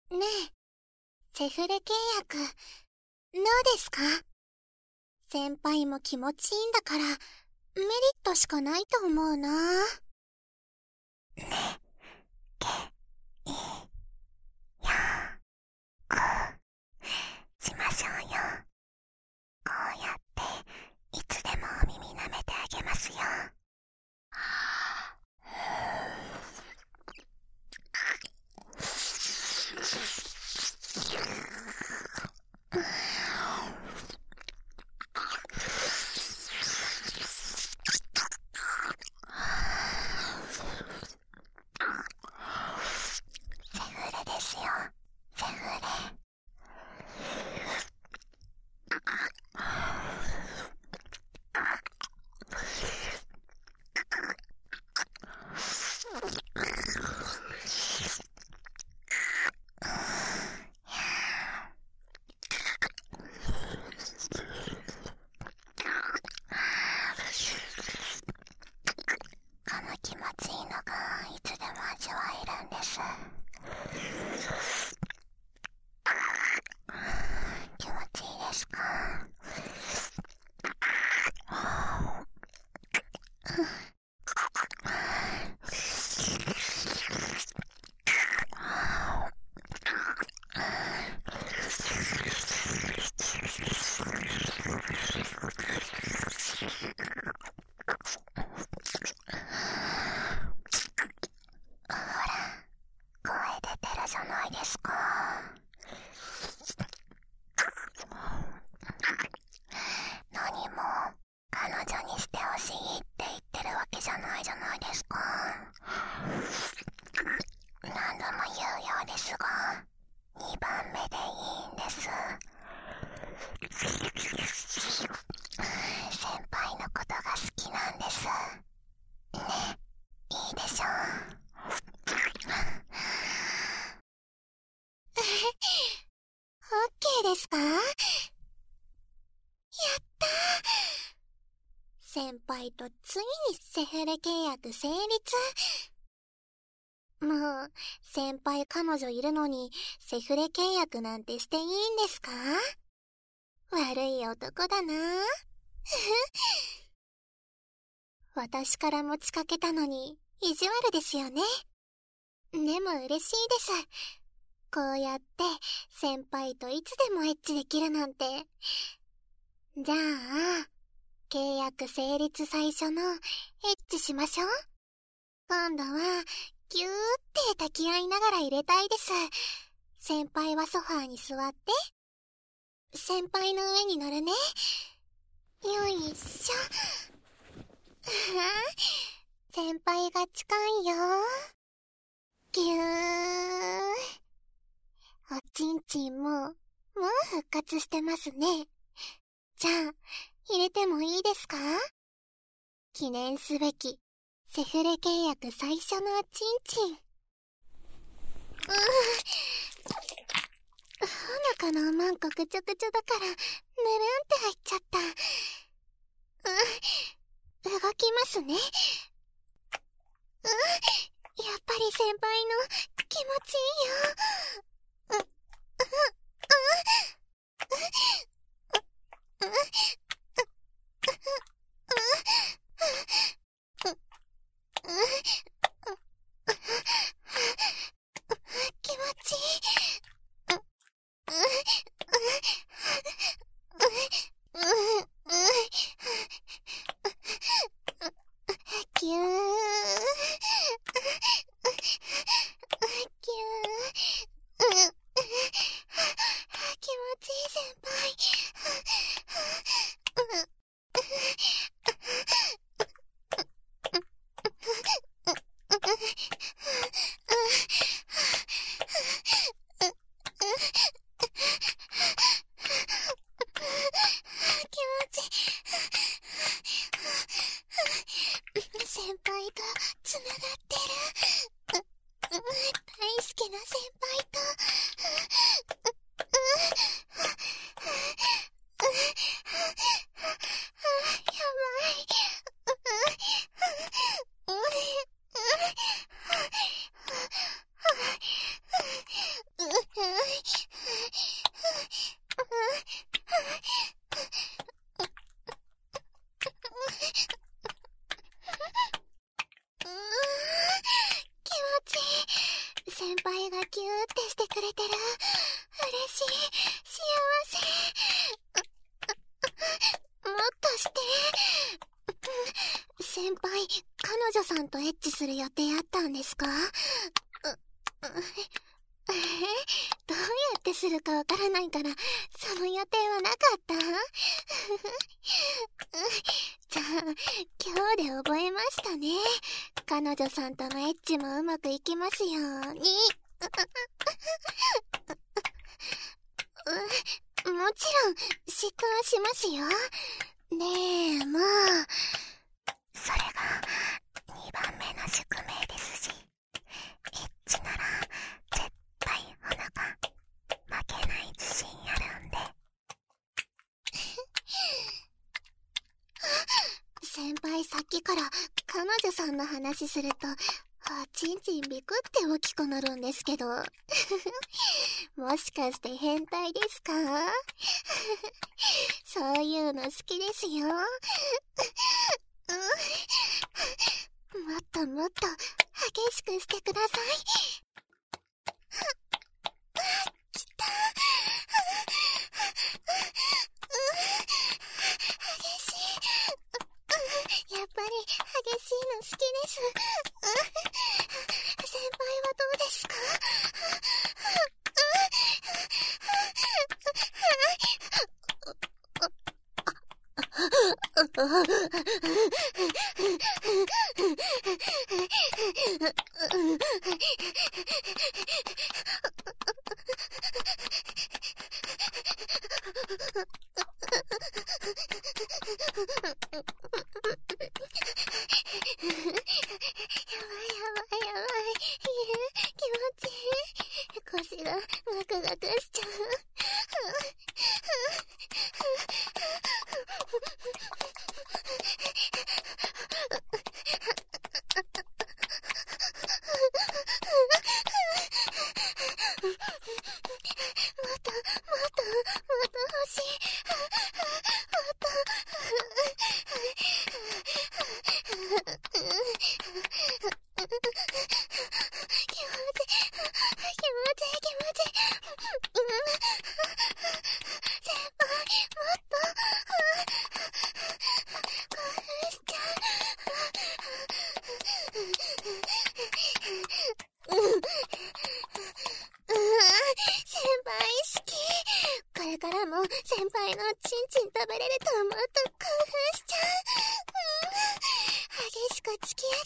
ねえ、セフレ契約、どうですか？先輩も気持ちいいんだから、メリットしかないと思うな。 ね、け、い、や、く、しましょうよ。こうやって、いつでもお耳舐めてあげますよ。セフレですよ、セフレ。この気持ちいいのがいつでも味わえるんです。気持ちいいですか？声出てるじゃないですか。何も彼女にしてほしいって言ってるわけじゃないじゃないですか。何度も言うようですが、2番目でいいんです。先輩のことが好きなんです。ね、いいでしょう。 オッケーですか？やったー。先輩とついにセフレ契約成立。もう、先輩彼女いるのに、セフレ契約なんてしていいんですか？悪い男だな。私から持ちかけたのに、意地悪ですよね。でも嬉しいです。こうやって、先輩といつでもエッチできるなんて。じゃあ、契約成立最初のエッチしましょう。今度は、ぎゅーって抱き合いながら入れたいです。先輩はソファーに座って。先輩の上に乗るね。よいしょ。先輩が近いよ。ぎゅー。おちんちんもう復活してますね。じゃあ、入れてもいいですか？記念すべき、セフレ契約最初のおちんちん。ほのかのおまんこぐちょぐちょだから、ぬるんって入っちゃった。動きますね。やっぱり先輩の気持ちいいよ。気持ちいい。ぎゅー。ぎゅー。気持ちいい先輩。先輩とつながってる。大好きな先輩と。やばい。 輩がギューってしてくれてる。嬉しい。幸せ。もっとして。先輩、彼女さんとエッチする予定あったんですか？どうやってするかわからないから、その予定はなかった？じゃあ、今日で覚えましたね。彼女さんとのエッチもうまくいきますように。もちろん、嫉妬はしますよ。ねえ、もう。 それが2番目の宿命ですし、エッチなら絶対ほのか負けない自信あるんで。 先輩、さっきから彼女さんの話すると、ちんちんビクって大きくなるんですけど。もしかして変態ですか？そういうの好きですよ。もっともっと激しくしてください。きた。激しい。やっぱり激しいの好きです。先輩はどうですか？腰がガクガクしちゃう。これからも先輩のチンチン食べれると思うと興奮しちゃう。激しく突き上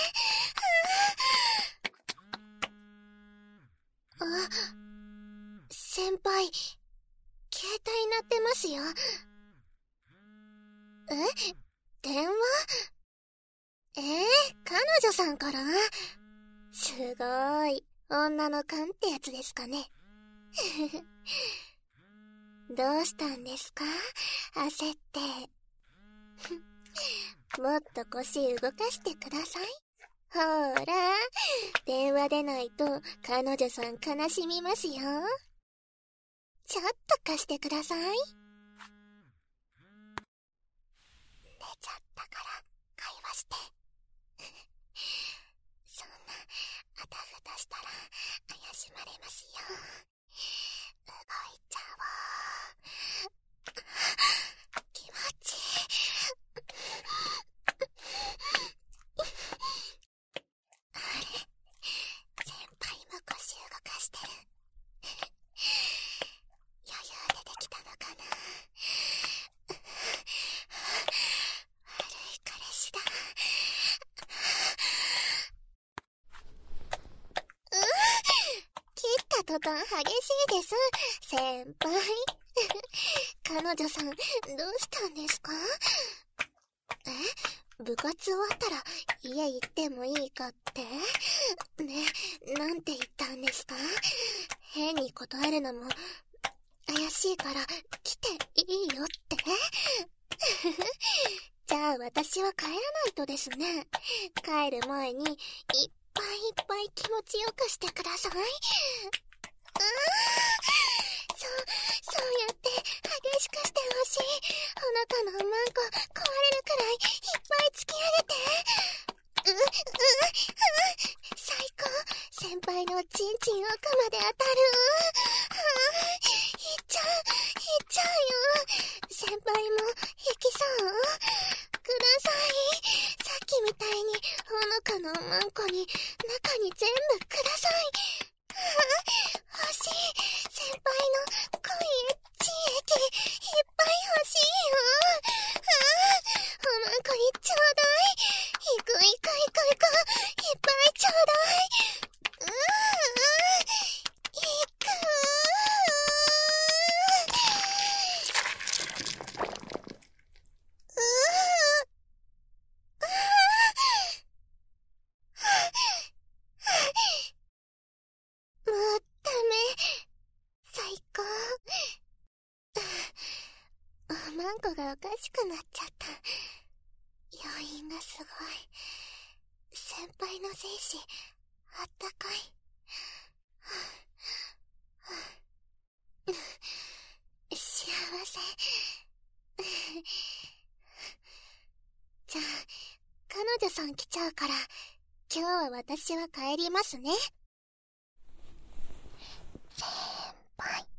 げて。先輩、携帯鳴ってますよ。電話？彼女さんから？すごーい。女の勘ってやつですかね。どうしたんですか？焦って。もっと腰動かしてください。ほーら、電話出ないと彼女さん悲しみますよ。ちょっと貸してください。寝ちゃったから会話して。そんなあたふたしたら怪しまれますよ。動いちゃおう。気持ちいい。あれ、先輩も腰動かしてる。余裕出てきたのかな。悪い彼氏だ。切った途端激しいです、先輩。彼女さん、どうしたんですか？部活終わったら家行ってもいいかってね、なんて言ったんですか？変に断るのも怪しいから来ていいよってじゃあ私は帰らないとですね。帰る前にいっぱいいっぱい気持ちよくしてください。そうやって激しくしてほしい。ほのかのマンコ壊れるくらいいっぱい突き上げて。最高。先輩のチンチンを奥まで当たる。いっちゃうよ。先輩も引きそうください。さっきみたいにほのかのおまんこに中に全部ください。欲しい。先輩の濃いエッチ液いっぱい欲しいよ。おまんこにちょうだい。いく。いっぱいちょうだい。もうダメ。最高。おまんこがおかしくなっちゃった。余韻がすごい。先輩の精子あったかい。幸せ。じゃあ彼女さん来ちゃうから今日は私は帰りますね。 先輩。